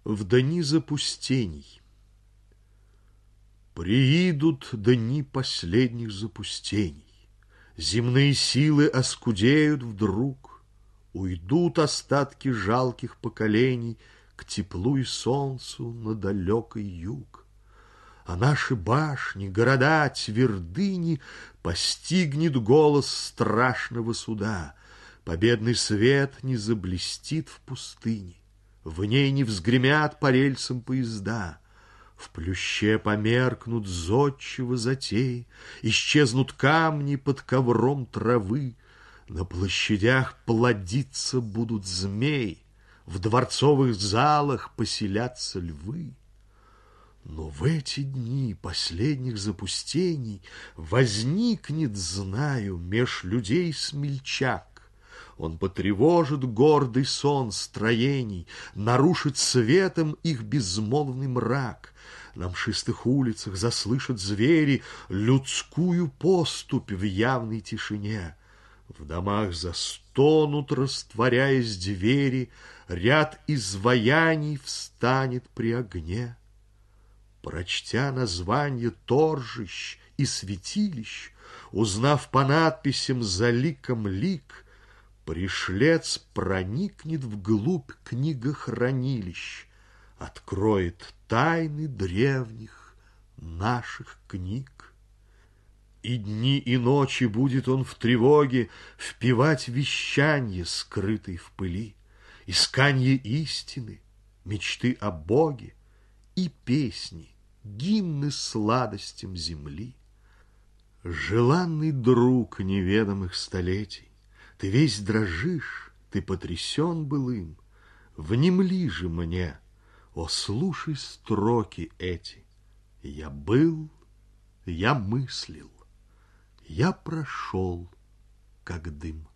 В дни запустений. Приидут дни последних запустений, земные силы оскудеют вдруг, уйдут остатки жалких поколений к теплу и солнцу на далекий юг. А наши башни, города, твердыни постигнет голос страшного суда, победный свет не заблестит в пустыне. В ней не взгремят по рельсам поезда, в плюще померкнут зодчего затеи, исчезнут камни под ковром травы, на площадях плодиться будут змеи, в дворцовых залах поселятся львы. Но в эти дни последних запустений возникнет, знаю, меж людей смельчак. Он потревожит гордый сон строений, нарушит светом их безмолвный мрак. На мшистых улицах заслышат звери людскую поступь в явной тишине. В домах застонут, растворяясь двери, ряд изваяний встанет при огне. Прочтя название торжищ и святилищ, узнав по надписям за ликом лик, пришлец проникнет вглубь книгохранилищ, откроет тайны древних наших книг. И дни, и ночи будет он в тревоге впевать вещанье, скрытое в пыли, исканье истины, мечты о Боге и песни, гимны сладостям земли. Желанный друг неведомых столетий, ты весь дрожишь, ты потрясен былым. Внемли же мне, о, слушай строки эти. Я был, я мыслил, я прошел, как дым.